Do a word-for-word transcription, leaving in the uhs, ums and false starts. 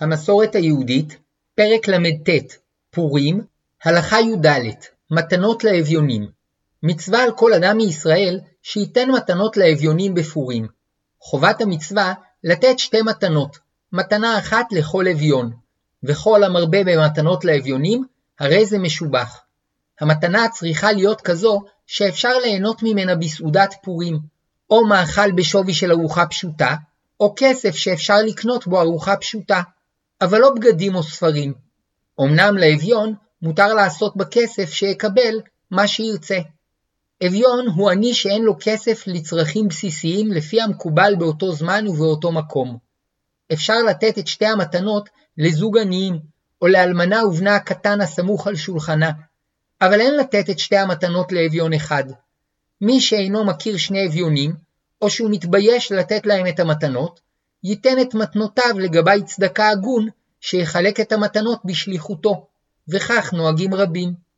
המסורת היהודית, פרק למ"ט, פורים, הלכה י"ד, מתנות לאביונים. מצווה על כל אדם מישראל שייתן מתנות לאביונים בפורים. חובת המצווה לתת שתי מתנות, מתנה אחת לכל אביון, וכל המרבה במתנות לאביונים, הרי זה משובח. המתנה צריכה להיות כזו שאפשר ליהנות ממנה בסעודת פורים, או מאכל בשווי של ארוחה פשוטה, או כסף שאפשר לקנות בו ארוחה פשוטה, אבל לא בגדים או ספרים. אמנם לאביון מותר לעשות בכסף שיקבל מה שירצה. אביון הוא עני שאין לו כסף לצרכים בסיסיים לפי המקובל באותו זמן ובאותו מקום. אפשר לתת את שתי המתנות לזוג עניים, או לאלמנה ובנה הקטן הסמוך על שולחנה, אבל אין לתת את שתי המתנות לאביון אחד. מי שאינו מכיר שני אביונים, או שהוא מתבייש לתת להם את המתנות, ייתן את מתנותיו לגבי צדקה הגון, שיחלק את המתנות בשליחותו, וכך נוהגים רבים.